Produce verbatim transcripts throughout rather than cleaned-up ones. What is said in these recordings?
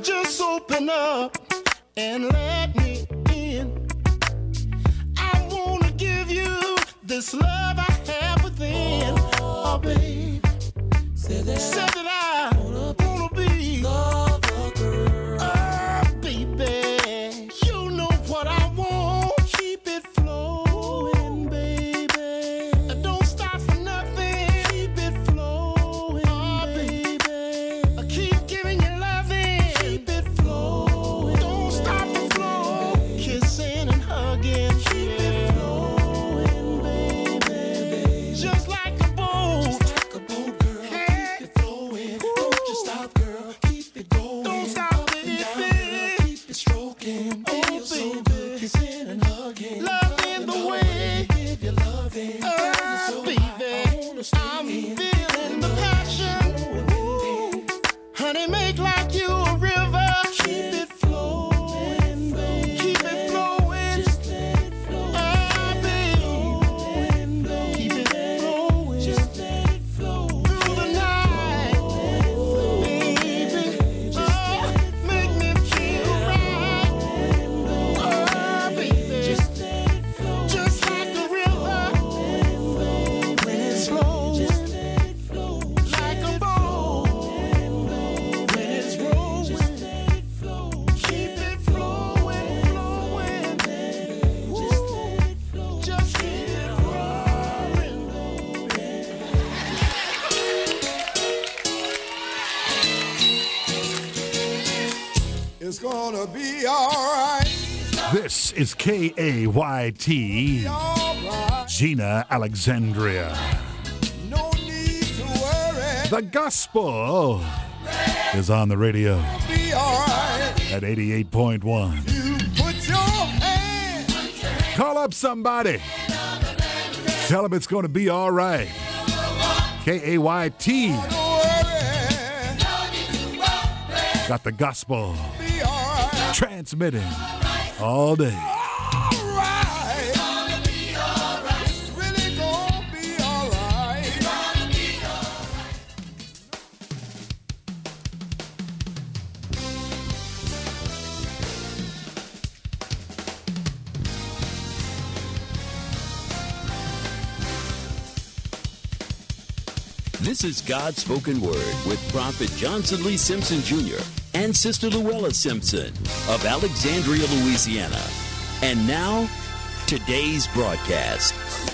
just open up and let me in. I wanna give you this love I have within. Oh, babe, say that, say that I wanna be, wanna be lover girl. Oh, baby, you know what I want. Keep it flowing, baby. Don't stop for nothing. Keep it flowing, oh, baby. Keep giving you loving. Keep it flowing. Don't stop the flow. Kissing and hugging. Keep it flowing, baby. Just like a boat. Just like a boat, girl. Hey. Keep it flowing. Ooh. Don't you stop, girl. Keep it going. Don't stop, baby. Down, keep it stroking. Oh, feel so good. Kissing and hugging. Loving the way. Give you loving. Oh, so baby. I'm feeling the passion. Ooh. Honey, make like you a river. Keep it flowing, baby. Keep it flowing. Just let it flow. Ah, baby. Keep it flowing. Just let it flow. Through the night, baby. Oh, make me feel right. Oh, baby. Just let it flow. Just like a river. When it's flowing. Just let it flow. Like a boat. When it's rolling. Just let it flow. Keep it flowing, flowing. Just let it flow. Just keep it rolling. It's gonna be alright. This is K A Y T, Alright. Gina Alexandria. No need to worry. The gospel is on the radio Be alright. at eighty-eight point one. You put your hand. Call up somebody. Tell them it's going to be all right. K A Y T Don't worry. got the gospel Be alright. transmitting all day. Alright. It's really gonna be alright. This is God's Spoken Word with Prophet Johnson Lee Simpson Junior and Sister Luella Simpson of Alexandria, Louisiana. And now, today's broadcast.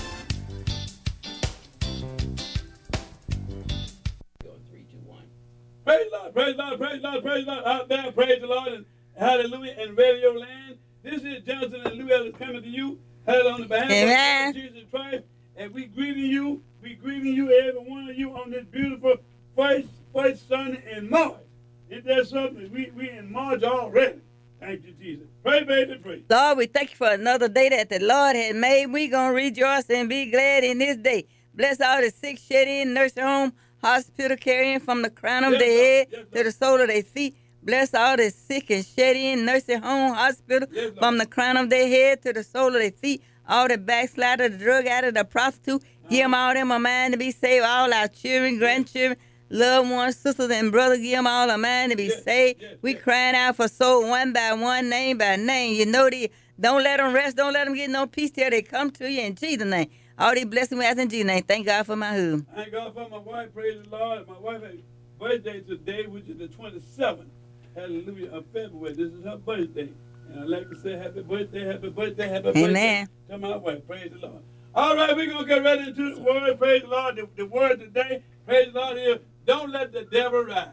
Praise the Lord, praise the Lord, praise the Lord, praise the Lord. Out there, praise the Lord, and hallelujah, in radio land. This is Johnson and Luella coming to you, hallelujah, on the behalf Amen. of Jesus Christ. And we greeting you, we greeting you, every one of you, on this beautiful first, first Sunday in March. Isn't that something? We, we in March already. Thank you, Jesus. Pray, baby, pray. Lord, we thank you for another day that the Lord has made. We're going to rejoice and be glad in this day. Bless all the sick, shed in, nursing home, hospital, carrying from the crown of Yes, their Lord. head Yes, to the sole of their feet. Bless all the sick and shed in, nursing home, hospital, Yes, Lord. from the crown of their head to the sole of their feet. All the backslider, the drug addict, the prostitute. Give them all them a mind to be saved. All our children, grandchildren, loved ones, sisters, and brothers. Give them all a mind to be Yes, saved. yes, we yes. crying out for soul one by one, name by name. You know the. Don't let them rest. Don't let them get no peace till they come to you in Jesus' name. All these blessings we ask in Jesus' name. Thank God for my who. Thank God for my wife, praise the Lord. My wife had birthday today, which is the twenty-seventh, hallelujah, of February. This is her birthday. And I'd like to say happy birthday, happy birthday, happy Amen. birthday to my wife. Praise the Lord. All right, we're going to get ready into the word. Praise the Lord. The, the word today, praise the Lord, is don't let the devil ride.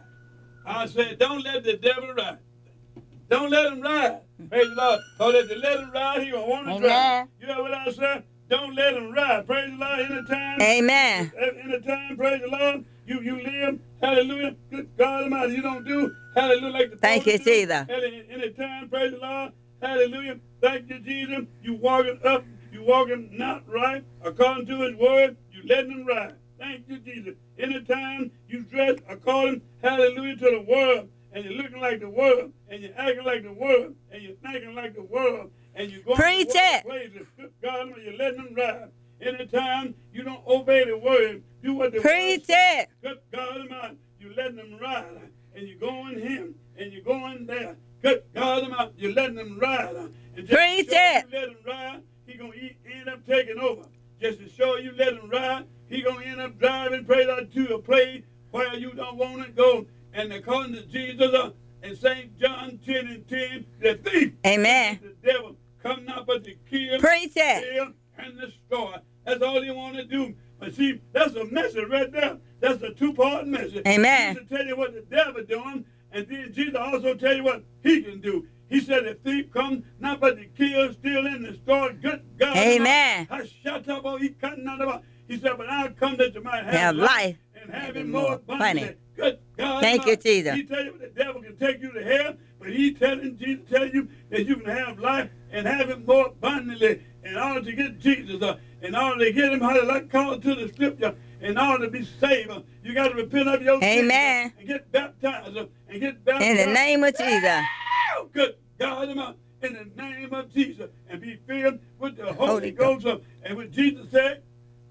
I said, don't let the devil ride. Don't let him ride. Praise the Lord. Because if you let him ride, he going to want to Amen. drive. You know what I said? Don't let him ride. Praise the Lord. Anytime. Amen. Anytime, praise the Lord. You you live, hallelujah. Good God Almighty. You don't do, hallelujah, like the Thank supposed you, to do. Jesus. Any- Anytime, praise the Lord. Hallelujah. Thank you, Jesus. You walking up, you walking not right, according to his word, you letting him ride. Thank you, Jesus. Anytime you dress according, hallelujah, to the world, and you're looking like the world, and you're acting like the world, and you're thinking like the world, and you're going Preach to world it. places, good God Almighty, you're letting them ride. Anytime you don't obey the word, do what the Preach word says. it. Good God Almighty, you letting them ride, and you go in him, and you're going there. Good God, them out. You're letting them ride. Uh, and just Preach to show it. You let him ride, he going to end up taking over. Just to show you let him ride, he going to end up driving, pray out to a place where you don't want to go. And according to Jesus uh, in Saint John ten and ten, the thief, Amen. the devil, come not but to kill, Preach it. steal, and destroy. That's all he want to do. But see, that's a message right there. That's a two-part message. Amen. Jesus tell you what the devil doing, and then Jesus also tell you what he can do. He said, the thief comes not but to kill, steal, and destroy. Good God. Amen. I shut up, oh, he cutting out about. He said, but I'll come that you might have, Have life and have and it be more more abundantly. abundant. Good God. Thank you, Jesus. He tell you the devil can take you to hell, but he telling Jesus telling you that you can have life and have it more abundantly. In order to get Jesus, uh, in order to get him, how to like call to the scripture, in order to be saved, uh, you got to repent of your sins Amen. uh, and get baptized uh, and get baptized. In the name of Jesus. Oh, good God, uh, in the name of Jesus, and be filled with the Holy, Holy Ghost. Uh, and what Jesus said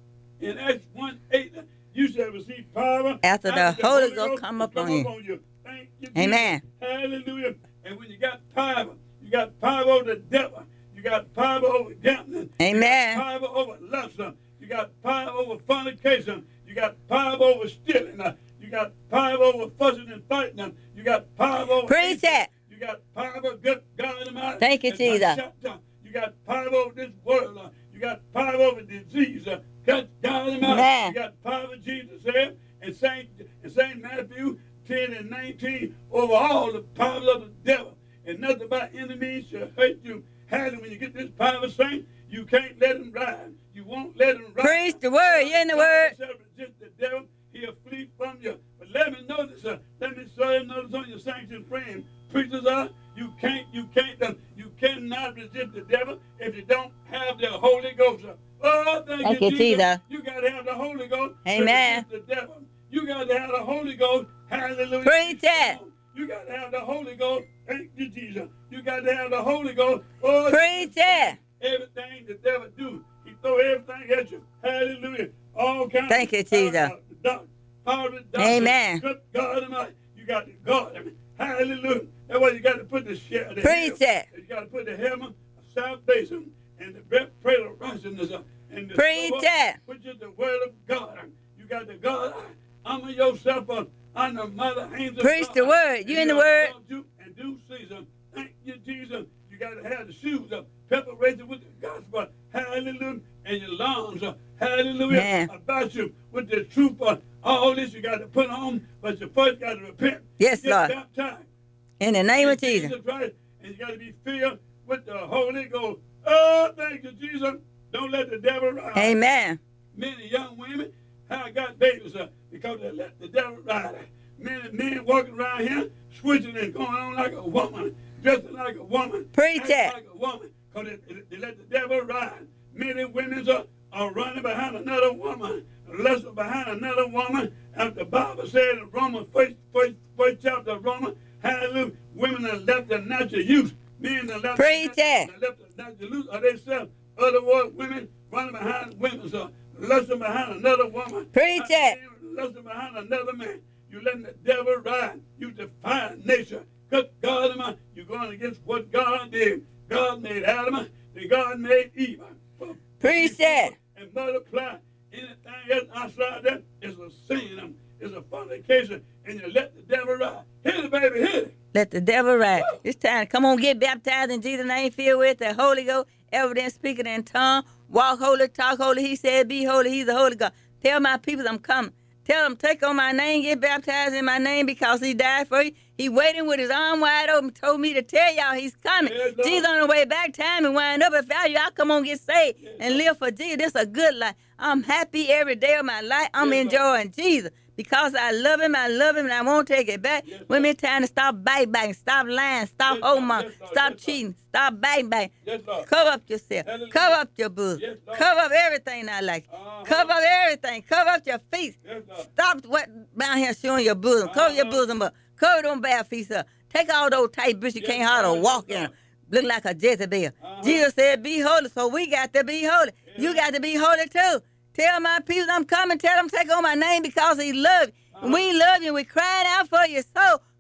in Acts one eight, uh, you shall receive power After the Holy Ghost come up on you. Thank you, Amen. Jesus. Hallelujah. And when you got power, you got power over the devil. You got power over gambling. Amen. You got power over lust. uh, You got power over fornication. You got power over stealing. uh, You got power over fussing and fighting. uh, You got power over Preach hatred. it. You got power over good God Almighty. Thank you, It's not Jesus. shut down. You got power over this world. uh, You got power over disease. uh, Good God Almighty. Amen. You got power, Jesus said, in Saint in Saint Matthew ten and nineteen, over all the powers of the devil, and nothing but enemies shall hurt you. Hallelujah. When you get this power, saint, you can't let him ride. You won't let him ride. Preach the word. You in the word. God shall resist the devil, he'll flee from you. But let me notice, uh, let me show you notice on your sanctions frame. Preachers are, you can't, you can't, uh, you cannot resist the devil if you don't have the Holy Ghost. Uh, Oh, thank, Thank you, you, Jesus. Jesus. You got to have the Holy Ghost. to Amen. resist the devil. You got to have the Holy Ghost. Hallelujah. Preach it. You got to have the Holy Ghost. Thank you, Jesus. You got to have the Holy Ghost. Oh, Preach it. everything the devil do, he throw everything at you. Hallelujah. All kinds. Thank you, of Jesus. power, dark, power of darkness. Amen. Good God Almighty. You got to guard him. Hallelujah. That's why you got to put the shield. The Preach helmet. it. You got to put the helmet of salvation and the breastplate of righteousness. uh, And the Preach sword, it. which is the word of God. You got to guard. Armor yourself up under mother angels. Preach the word. You in the word. And do season. Thank you, Jesus. You got to have the shoes up, preparation with the gospel. Hallelujah. And your lungs. uh, Hallelujah. Man. About you with the truth. uh, All this you got to put on, but you first got to repent. Yes, Get Lord. baptized. In the name In of Jesus. Christ, and you got to be filled with the Holy Ghost. Oh, thank you, Jesus. Don't let the devil ride. Amen. Many young women have got babies uh, because they let the devil ride. Many men walking around here switching and going on like a woman, dressing like a woman, Preach acting it. like a woman, because they, they, they let the devil ride. Many women are, are running behind another woman, lusting behind another woman. As the Bible said in Romans, first, first, first chapter of Romans, hallelujah, women have left their natural use. Men have left Preach their, it. they left their natural use of themselves. Other words, women running behind women, so lusting behind another woman. Preach it. Lusting behind another man. You letting the devil ride. You defying nature. Good God Almighty, you're going against what God did. God made Adam, then God made Eve. Preach it. And multiply. Anything else outside that is a sin. It's a fornication. And you let the devil ride. Hit it, baby, hit it. Let the devil ride. It's time to come on, get baptized in Jesus' name, filled with the Holy Ghost, evidence speaking in tongue, walk holy, talk holy. He said, be holy. He's the Holy God. Tell my people I'm coming. Tell them, take on my name, get baptized in my name because he died for you. He waiting with his arm wide open, told me to tell y'all he's coming. Yes, Lord. Jesus on the way back, time and wind up. If y'all, y'all come on, get saved Yes, and Lord. live for Jesus. This is a good life. I'm happy every day of my life. I'm Yes, Lord. enjoying Jesus. Because I love him, I love him, and I won't take it back. Yes, Women, Lord. time to stop backbiting, stop lying, stop Yes, Lord. holding on, Yes, Lord. stop Yes, cheating, stop backbiting. Yes, Lord. Cover up yourself. Hallelujah. Cover up your bosom. Yes, Lord. Cover up everything I like. Uh-huh. Cover up everything. Cover up your feet. Yes, Lord. Stop what down here showing your bosom. Cover your Uh-huh. bosom up. Cover them bare feet up. Take all those tight boots you Yes, can't hardly Lord. walk Yes, in. Lord. Look like a Jezebel. Uh-huh. Jesus said, be holy, so we got to be holy. You Yeah. got to be holy too. Tell my people I'm coming. Tell them take on my name because he loves you. Uh-huh. We love you. We're crying out for your soul.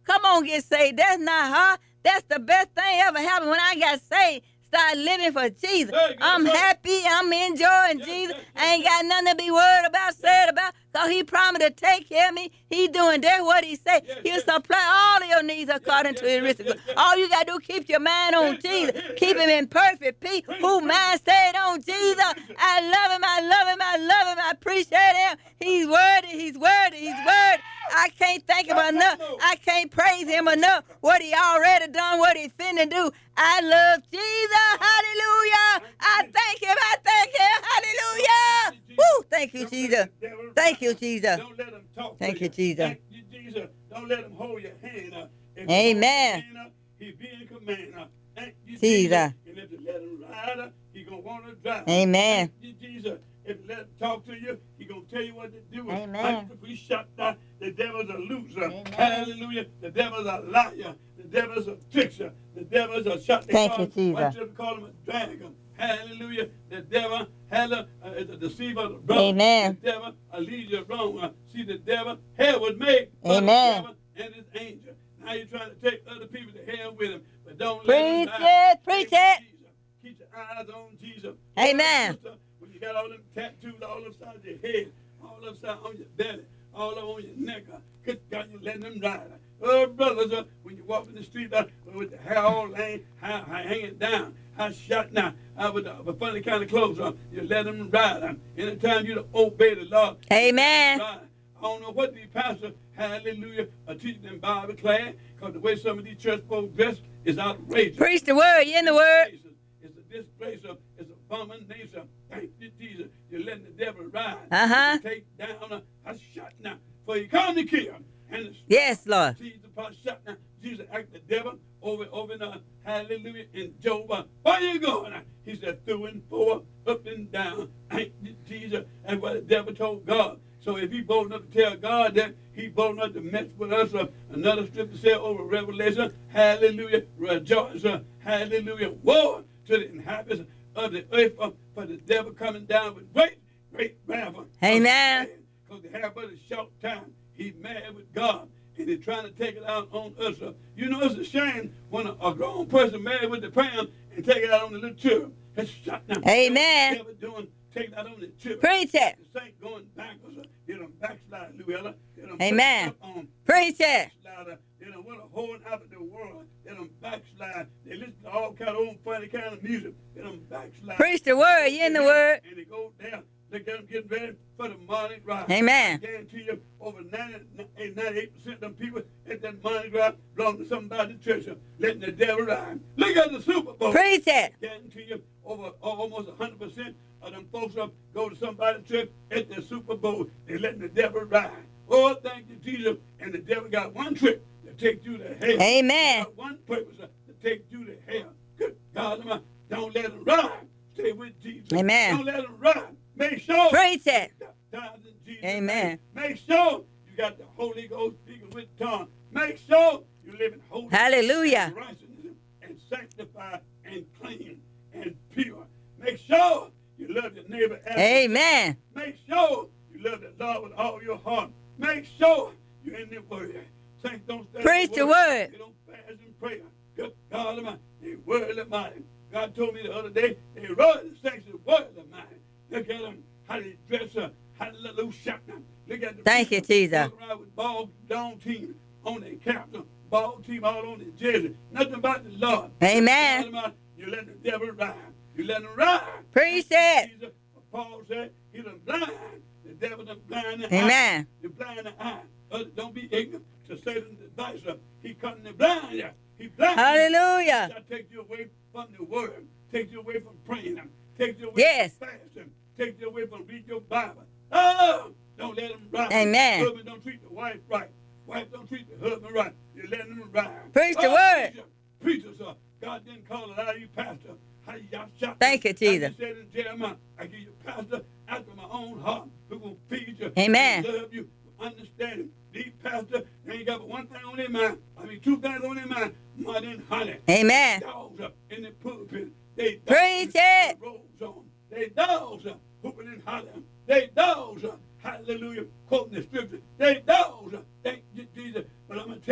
Come on, get saved. That's not hard. That's the best thing ever happened when I got saved. Start living for Jesus. Hey, good I'm Lord. happy. I'm enjoying Yes, Jesus. yes, I ain't yes, got nothing to be worried about, sad about, because he promised to take care of me. He doing that what he said. Yes, He'll yes. supply all of your needs according yes, to his yes, riches. yes, yes. All you got to do, keep your mind on Yes, Jesus. yes, yes, Keep yes. him in perfect peace. Praise Who him, mind stayed on Jesus. praise him. I love him. I love him. I love him. I appreciate him. He's worthy. He's worthy. He's worthy. I can't thank him Come enough. on. I can't praise him enough. What he already done, what he finna do. I love Jesus. Hallelujah. I thank him. I thank him. Hallelujah. Woo. Thank you, Don't let Jesus. the devil Thank you, ride. Jesus. Don't let him talk Thank to you, Jesus. Thank you, Jesus. Don't let him hold your hand up. If he Amen. hold your hand up, he be in command. uh. Thank you, Jesus. Jesus. And if you let him ride, uh, he gonna want to drive. Amen. Thank you, Jesus. If you let him talk to you, he gonna tell you what to do. Amen. If we shut down, the devil's a loser. Amen. Hallelujah. The devil's a liar. The devil's a trickster. The devil's a shut. They Thank call you, him, what Jesus. you call him a dragon. Hallelujah. The devil hella, uh, is a deceiver of the brother. Amen. The devil uh, lead you wrong. Uh, see, the devil, hell was made by Amen. the devil and his angel. Now you're trying to take other people to hell with him, but don't let him Preach lie. it. Preach Thank it. you, Jesus. Keep your eyes on Jesus. Amen. Sister, when you got all them tattoos all upside your head, all upside on your belly, all over on your neck, uh, good God, you letting them ride. Oh, brothers, uh, when you walk in the street uh, with the hair all hang, how, how hanging down, how shot now, uh, with the with funny kind of clothes on, you let them ride. Uh, anytime you obey the Lord, you let 'em Amen. ride. I don't know what these pastors, hallelujah, are teaching in Bible class, because the way some of these church folks dress is outrageous. Preach the word. You in the word. It's a disgrace of, it's a abomination. Thank you, Jesus. You're letting the devil ride. Uh-huh. You take down a, a shot now. For you come to kill. And the Yes, Lord. Jesus upon shot now. Jesus act the devil over, over in uh, hallelujah, in Job. Uh, where you going? Uh, he said, through and forward, up and down. Thank you, Jesus. That's what the devil told God. So if he bold enough to tell God that, he bold enough to mess with us. Uh, another scripture said over Revelation, hallelujah, rejoice, uh, hallelujah, woe to the inhabitants of the earth, uh, for the devil coming down with great, great wrath. Amen. Because they have but a short time. He's mad with God, and he's trying to take it out on us. Uh, you know, it's a shame when a, a grown person married with the parent and take it out on the little children. That's shut down. Amen. Never doing, take it out on the children. Preach it. The saint going backwards. Uh, they done backslide, Luella. They done Amen. up on Preach it. backslider. They done went a whole out of the world. They done backslide. They listen to all kind of old funny kind of music. They done backslide. Preach the word. You in the word. And they go down. Look at them getting ready for the Mardi Gras. Amen. I guarantee you, over ninety-eight, ninety-eight percent of them people at that Mardi Gras belong to somebody in the church, uh, letting the devil ride. Look at the Super Bowl. Preach it. I guarantee you, over almost one hundred percent of them folks up go to somebody's church at the Super Bowl. They letting the devil ride. Oh, thank you, Jesus. And the devil got one trick to take you to hell. Amen. He got one purpose uh, to take you to hell. Good God, Almighty, don't let him ride. Stay with Jesus. Amen. Don't let him ride. Make sure. Preach it. Baptized in Jesus' Amen. name. Make sure you got the Holy Ghost speaking with tongue. Make sure you live in holiness Hallelujah. and righteousness and sanctified and clean and pure. Make sure you love your neighbor as Amen. Make sure you love the Lord with all your heart. Make sure you're in the word. Saints, don't stay Preach the word. They don't fast and pray. Good God Almighty. They worldly minded. God told me the other day, they run the saints of worldly minded. Look at them, how they dress up, how they little shop them. Look at the Thank you, people Jesus. walking around with ball down team on their caps, ball team all on their jersey. Nothing about the Lord. Amen. God Almighty, you let the devil ride. You let him ride. Preach it. Jesus, Paul said, he done blind. The devil done blind the Amen. eye. You blind the eye. Others don't be ignorant to Satan's advice. He cutting the blind you. He blind you. Hallelujah. That take you away from the word. Take you away from praying. Take you away Yes. from fasting. Take you away from reading your Bible. Oh, don't let him ride. Amen. Husband don't treat the wife right. Wife don't treat the husband right. You're letting him ride. Preach the Oh, word. Preacher, preachers, uh, God didn't call it out of you, pastor. How you got shot? Thank you, Jesus. Like he said in Jeremiah, I give you pastor after my own heart who will feed you. Amen. And love you, understand. These pastors, they ain't got but one thing on their mind. I mean, two things on their mind. Mud and honey. Amen. Dogs up in the pulpit. They dogs Preach with it. the robes on. They dogs up hooping and hollering. They dogs up, hallelujah, quoting the scripture. They dogs up. Thank you, Jesus. But I'm going to tell you,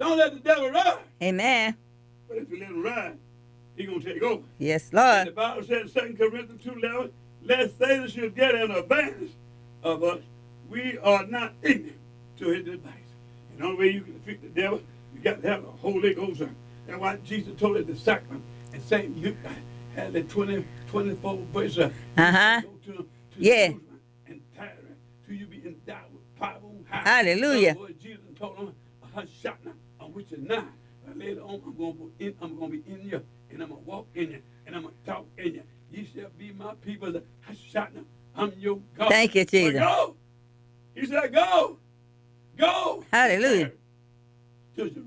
Don't let the devil ride. Amen. But if you let him ride, he's going to take over. Yes, And the Lord. Bible said in Second Corinthians two eleven, lest Satan should get an advantage of us, we are not ignorant to his device. And the only way you can defeat the devil, you got to have the Holy Ghost. That's why Jesus told his disciples and Saint Luke had the twenty, twenty-four verse. Uh, Uh-huh. Go to, to Yeah. Jerusalem and tarry till you be endowed with power on high. Hallelujah. In other words, Jesus told them, "Hush, shut now, on which is now." But later on, I'm going to in, I'm going to be in you, and I'm going to walk in you, and I'm going to talk in you. Ye shall be my people. Hush, shut now. I'm your God. Thank you, Jesus. But go. He said, "Go, go." Hallelujah. To Jerusalem.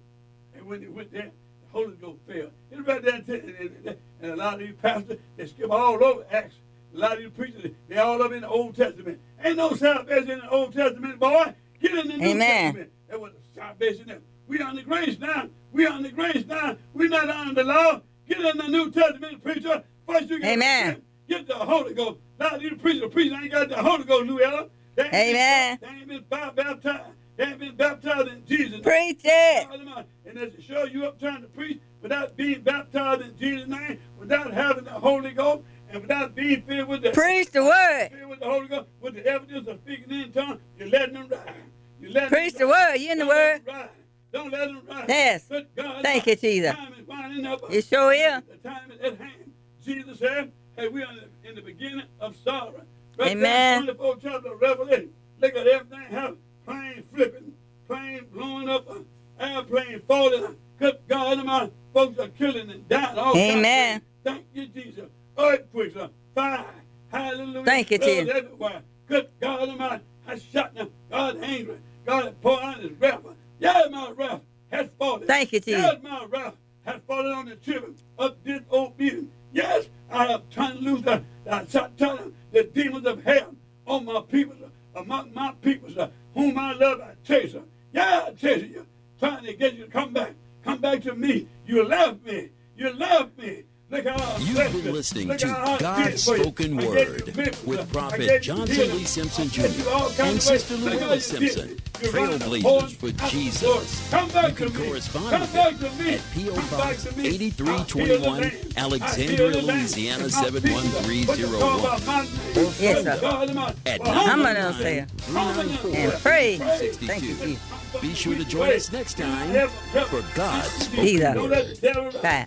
And when they went there, the Holy Ghost fell. It's right there, and, and, and a lot of these pastors, they skip all over Acts. A lot of these preachers, they all up in the Old Testament. Ain't no salvation in the Old Testament, boy. Get in the New Amen. Testament. That was the salvation there. We on the grace now. We on the grace now. We not under the law. Get in the New Testament, preacher. First you get Amen. Get the Holy Ghost. A lot of these preachers, preachers ain't got the Holy Ghost, Louella. They ain't Amen. Been, they ain't been baptized. They ain't been baptized in Jesus' name. Preach it. And as it show you up trying to preach without being baptized in Jesus' name, without having the Holy Ghost, and without being filled with the Preach the word. filled with the Holy Ghost, with the evidence of speaking in tongues, you're letting them ride. You're letting Preach them the ride. word. You in the Don't let word. them ride. Don't let them ride. Yes. Good God, Thank you, Jesus. Time is winding up. It sure is. The time is at hand. Jesus said, "Hey, we are in the, in the beginning of sorrow." Right Amen. there, twenty-four chapter of Revelation. Look at everything happening. Plane flipping, plane blowing up, uh, airplane falling. Good God, my folks are killing and dying. All Amen. kinds of things. Thank you, Jesus. Earthquakes, uh, fire. Hallelujah. Thank you, Floods Jesus. everywhere. Good God, Almighty, I shut them. God angry. God has poured out his wrath. Yeah, my wrath has fallen. Thank you, Jesus. Yes, my wrath has fallen on the children of disobedience. Yes, I have turned loose the, the, the, the demons of hell on my people, among my people, whom I love, I chase them. Yeah, I chase you, trying to get you to come back. Come back to me. You love me. You love me. Look how I You've blessed been you. listening Look to how I did God's for you. Spoken I gave Word you business. with I Prophet gave you Johnson healing. Lee Simpson I gave you all Junior kinds and of Sister ways. Look how Luella you Simpson, did it. You're running a trailblazers horse for out the Jesus. door. Come back You can to me. correspond Come with back them to me. at P O. Come back Box to me. eighty-three twenty-one, I heal the land. I Alexandria, heal the land. Louisiana And my seven one three people, zero what you call one. about my name? Yes, sir. God, Almighty. At Well, I'm humble gonna yourself. say it. Humble yourself. And pray. sixty-two. Thank you, Jesus. Be sure to join us next time for God's Spoken Jesus. Don't let the devil ride. Bye.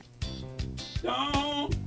Don't.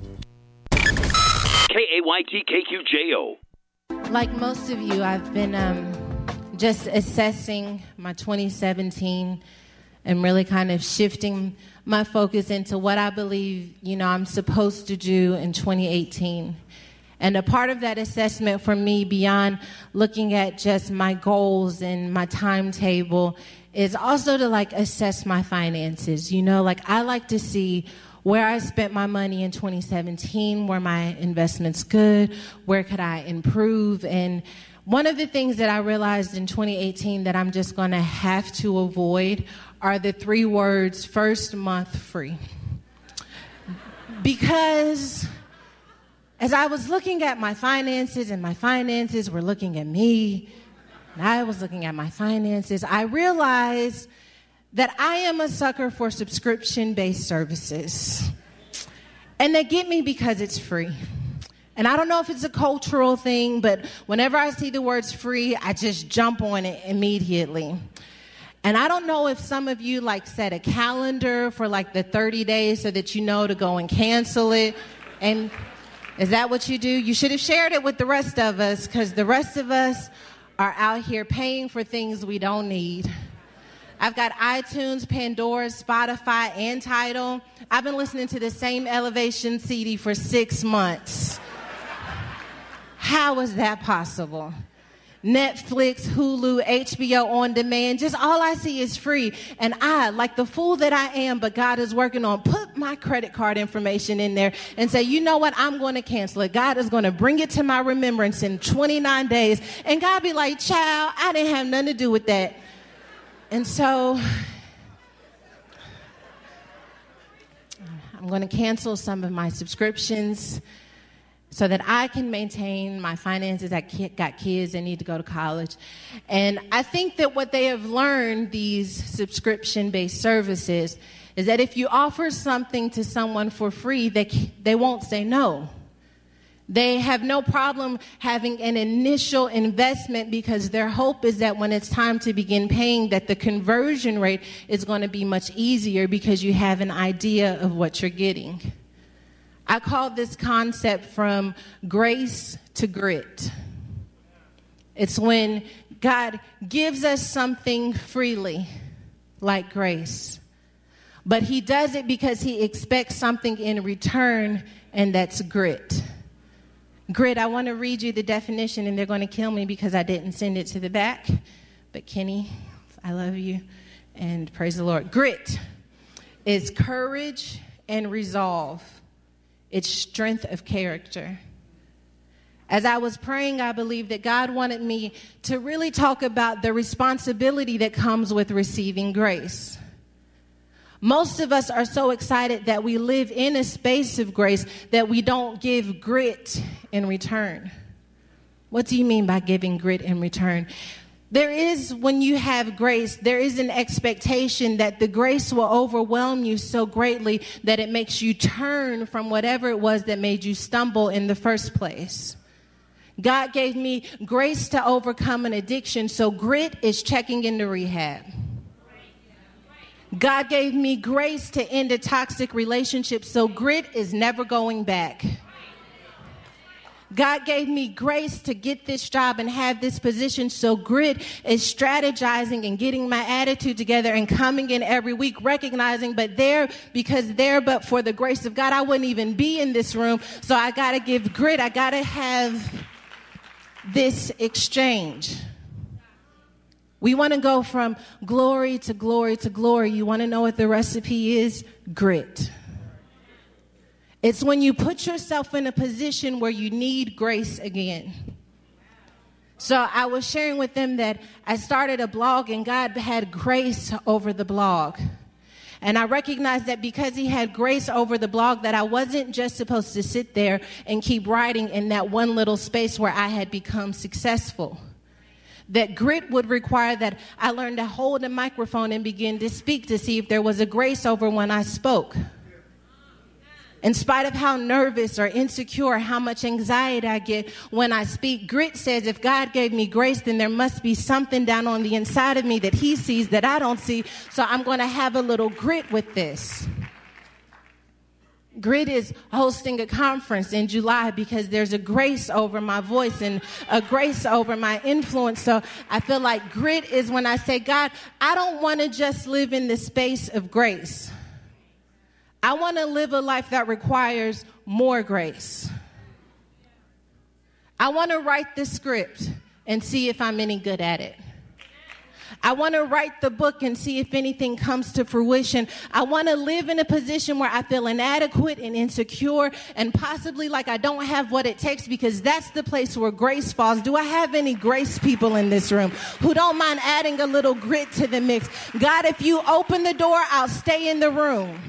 K A Y T K Q J O. Like most of you, I've been um, just assessing my twenty seventeen and really kind of shifting my focus into what I believe, you know, I'm supposed to do in twenty eighteen. And a part of that assessment for me, beyond looking at just my goals and my timetable, is also to like assess my finances. You know, like I like to see where I spent my money in twenty seventeen, were my investments good, where could I improve? And one of the things that I realized in twenty eighteen that I'm just gonna have to avoid are the three words, first month free. Because as I was looking at my finances and my finances were looking at me, and I was looking at my finances, I realized that I am a sucker for subscription-based services. And they get me because it's free. And I don't know if it's a cultural thing, but whenever I see the words free, I just jump on it immediately. And I don't know if some of you like set a calendar for like the thirty days so that you know to go and cancel it. And is that what you do? You should have shared it with the rest of us, because the rest of us are out here paying for things we don't need. I've got iTunes, Pandora, Spotify, and Tidal. I've been listening to the same Elevation C D for six months. How is that possible? Netflix, Hulu, H B O On Demand, just all I see is free. And I, like the fool that I am, but God is working on, put my credit card information in there and say, you know what, I'm going to cancel it. God is going to bring it to my remembrance in twenty-nine days. And God be like, child, I didn't have nothing to do with that. And so I'm going to cancel some of my subscriptions. so that I can maintain my finances. I got kids that need to go to college. And I think that what they have learned, these subscription-based services, is that if you offer something to someone for free, they, they won't say no. They have no problem having an initial investment because their hope is that when it's time to begin paying, that the conversion rate is going to be much easier because you have an idea of what you're getting. I call this concept from grace to grit. It's when God gives us something freely, like grace. But he does it because he expects something in return, and that's grit. Grit, I want to read you the definition, and they're going to kill me because I didn't send it to the back. But Kenny, I love you, and praise the Lord. Grit is courage and resolve. It's strength of character. As I was praying, I believe that God wanted me to really talk about the responsibility that comes with receiving grace. Most of us are so excited that we live in a space of grace that we don't give grit in return. What do you mean by giving grit in return? There is, when you have grace, there is an expectation that the grace will overwhelm you so greatly that it makes you turn from whatever it was that made you stumble in the first place. God gave me grace to overcome an addiction, so grit is checking into rehab. God gave me grace to end a toxic relationship, so grit is never going back. God gave me grace to get this job and have this position, so grit is strategizing and getting my attitude together and coming in every week, recognizing, but there, because there, but for the grace of God, I wouldn't even be in this room, so I got to give grit. I got to have this exchange. We want to go from glory to glory to glory. You want to know what the recipe is? Grit. It's when you put yourself in a position where you need grace again. So I was sharing with them that I started a blog and God had grace over the blog. And I recognized that because he had grace over the blog, that I wasn't just supposed to sit there and keep writing in that one little space where I had become successful. That grit would require that I learned to hold a microphone and begin to speak to see if there was a grace over when I spoke. In spite of how nervous or insecure, how much anxiety I get when I speak, grit says if God gave me grace, then there must be something down on the inside of me that he sees that I don't see. So I'm going to have a little grit with this. Grit is hosting a conference in July because there's a grace over my voice and a grace over my influence. So I feel like grit is when I say, God, I don't want to just live in the space of grace. I want to live a life that requires more grace. I want to write the script and see if I'm any good at it. I want to write the book and see if anything comes to fruition. I want to live in a position where I feel inadequate and insecure and possibly like I don't have what it takes, because that's the place where grace falls. Do I have any grace people in this room who don't mind adding a little grit to the mix? God, if you open the door, I'll stay in the room.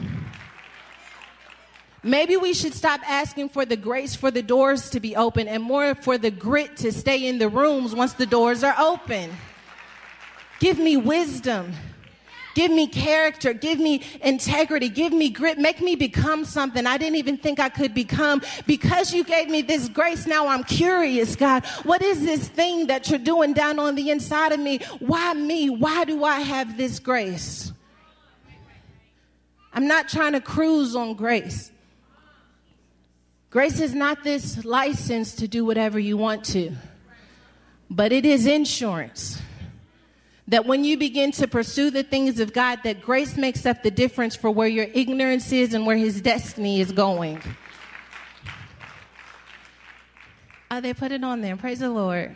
Maybe we should stop asking for the grace for the doors to be open and more for the grit to stay in the rooms once the doors are open. Give me wisdom. Give me character. Give me integrity. Give me grit. Make me become something I didn't even think I could become. Because you gave me this grace, now I'm curious, God. What is this thing that you're doing down on the inside of me? Why me? Why do I have this grace? I'm not trying to cruise on grace. Grace is not this license to do whatever you want to, but it is insurance. That when you begin to pursue the things of God, that grace makes up the difference for where your ignorance is and where his destiny is going. Oh, they put it on there. Praise the Lord.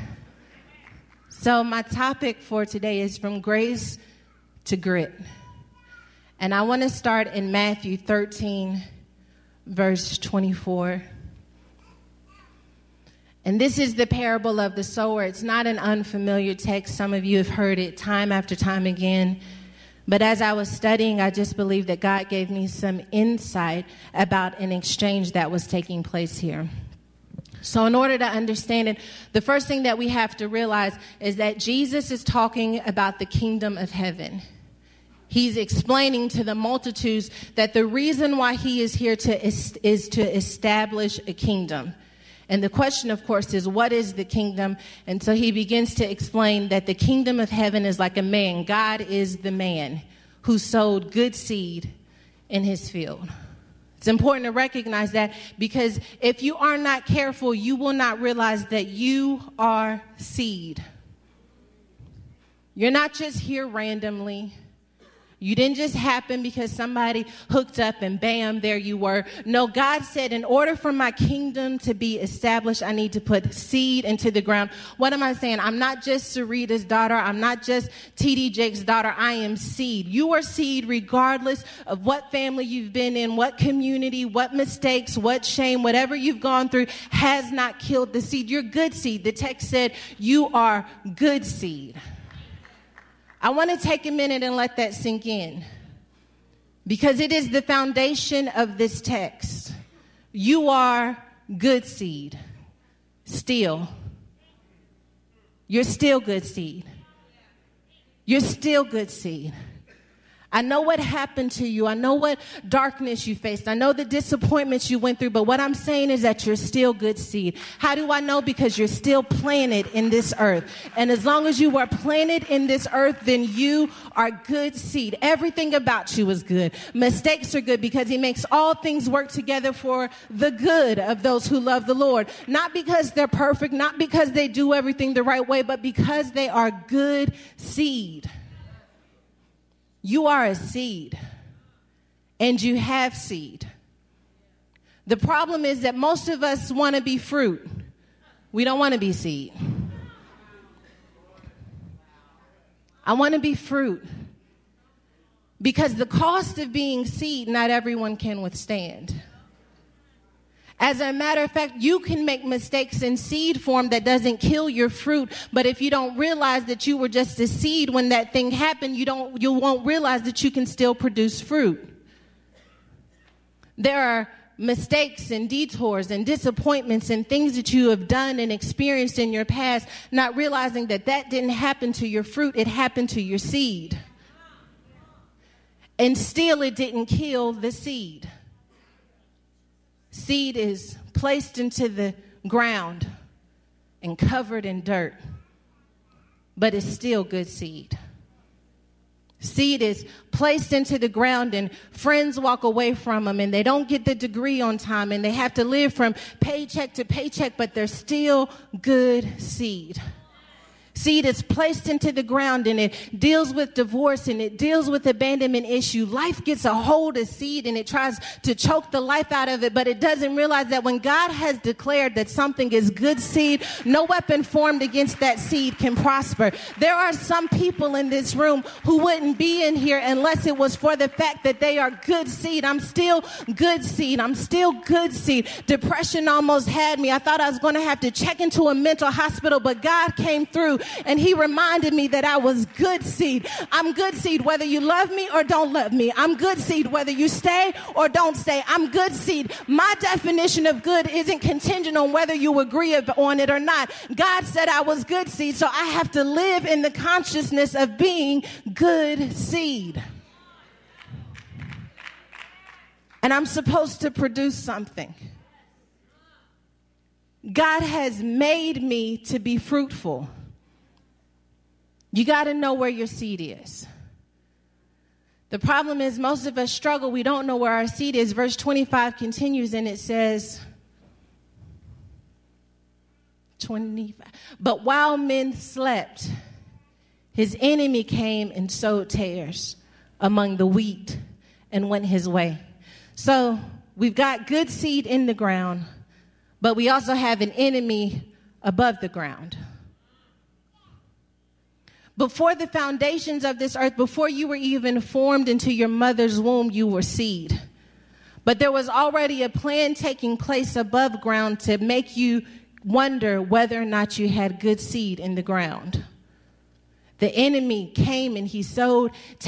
So my topic for today is from grace to grit. And I want to start in Matthew thirteen, verse twenty-four. And this is the parable of the sower. It's not an unfamiliar text. Some of you have heard it time after time again. But as I was studying, I just believe that God gave me some insight about an exchange that was taking place here. So in order to understand it, the first thing that we have to realize is that Jesus is talking about the kingdom of heaven. He's explaining to the multitudes that the reason why he is here to is, is to establish a kingdom. And the question, of course, is what is the kingdom? And so he begins to explain that the kingdom of heaven is like a man. God is the man who sowed good seed in his field. It's important to recognize that, because if you are not careful, you will not realize that you are seed. You're not just here randomly. You didn't just happen because somebody hooked up and bam, there you were. No, God said, in order for my kingdom to be established, I need to put seed into the ground. What am I saying? I'm not just Sarita's daughter. I'm not just T D Jake's daughter. I am seed. You are seed regardless of what family you've been in, what community, what mistakes, what shame, whatever you've gone through has not killed the seed. You're good seed. The text said you are good seed. I want to take a minute and let that sink in, because it is the foundation of this text. You are good seed. Still. You're still good seed. You're still good seed. I know what happened to you. I know what darkness you faced. I know the disappointments you went through. But what I'm saying is that you're still good seed. How do I know? Because you're still planted in this earth. And as long as you are planted in this earth, then you are good seed. Everything about you is good. Mistakes are good because he makes all things work together for the good of those who love the Lord. Not because they're perfect, not because they do everything the right way, but because they are good seed. You are a seed, and you have seed. The problem is that most of us want to be fruit. We don't want to be seed. I want to be fruit, because the cost of being seed, not everyone can withstand. As a matter of fact, you can make mistakes in seed form that doesn't kill your fruit. But if you don't realize that you were just a seed when that thing happened, you don't, you won't realize that you can still produce fruit. There are mistakes and detours and disappointments and things that you have done and experienced in your past, not realizing that that didn't happen to your fruit, it happened to your seed. And still it didn't kill the seed. Seed is placed into the ground and covered in dirt, but it's still good seed. Seed is placed into the ground and friends walk away from them and they don't get the degree on time and they have to live from paycheck to paycheck, but they're still good seed. Seed is placed into the ground and it deals with divorce and it deals with abandonment issue. Life gets a hold of seed and it tries to choke the life out of it, but it doesn't realize that when God has declared that something is good seed, no weapon formed against that seed can prosper. There are some people in this room who wouldn't be in here unless it was for the fact that they are good seed. I'm still good seed. I'm still good seed. Depression almost had me. I thought I was going to have to check into a mental hospital, but God came through and he reminded me that I was good seed. I'm good seed whether you love me or don't love me. I'm good seed whether you stay or don't stay. I'm good seed. My definition of good isn't contingent on whether you agree on it or not. God said I was good seed, so I have to live in the consciousness of being good seed. And I'm supposed to produce something. God has made me to be fruitful. You got to know where your seed is. The problem is most of us struggle. We don't know where our seed is. Verse twenty-five continues and it says, twenty-five, but while men slept, his enemy came and sowed tares among the wheat and went his way. So we've got good seed in the ground, but we also have an enemy above the ground. Before the foundations of this earth, before you were even formed into your mother's womb, you were seed. But there was already a plan taking place above ground to make you wonder whether or not you had good seed in the ground. The enemy came and he sowed